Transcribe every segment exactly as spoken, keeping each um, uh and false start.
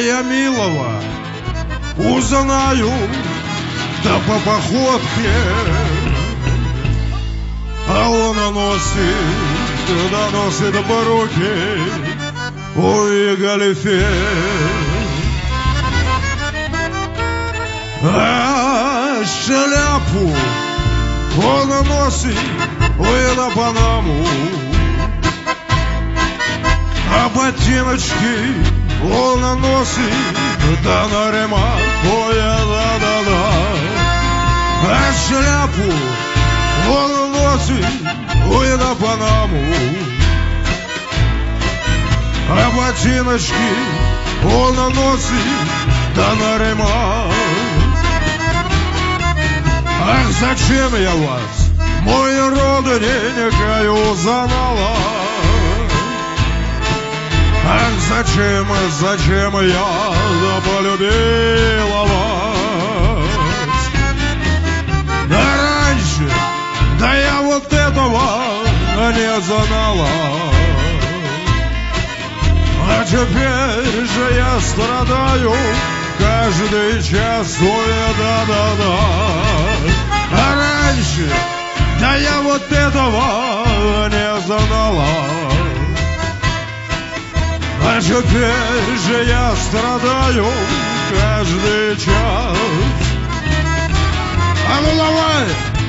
я милого узнаю, да по походке, а он носит, да носит по руке, ой, галифе. А шляпу он носит, ой, на панаму, а ботиночки он носит, да на ремонт, ой, да-да-да. А шляпу он носит, ой, на панаму, а ботиночки он носит, да на ремонт. Ах, зачем я вас, мой родненькая, узнала? Ах, зачем, зачем я да полюбила вас? Да раньше, да я вот этого не знала. А теперь же я страдаю каждый час, ой, да-да-да. А раньше, да я вот этого не знала. А теперь же я страдаю каждый час. А ну давай!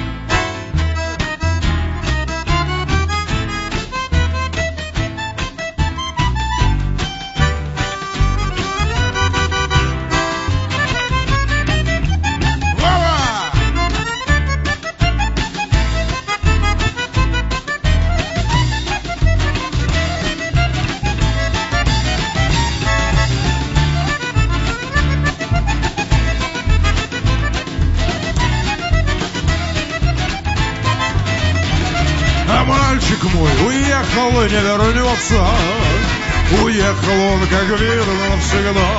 Мальчик мой уехал и не вернется, уехал он, как видно, навсегда.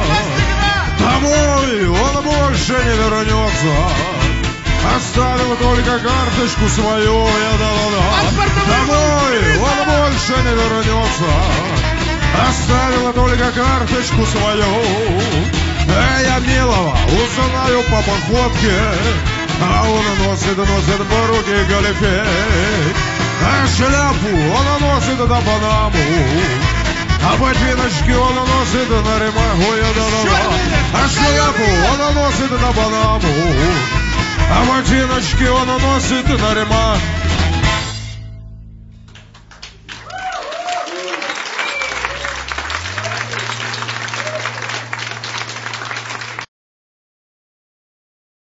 Домой он больше не вернется, оставил только карточку свою, я да-да-да. Домой он больше не вернется, оставил только карточку свою. Эй, я милого узнаю по походке, а он носит, носит по руке галифе. А шляпу он носит на панаму, а ботиночки он носит на ремонт, ой, да-да-да. А шляпу он носит на панаму, а ботиночки он носит на ремонт.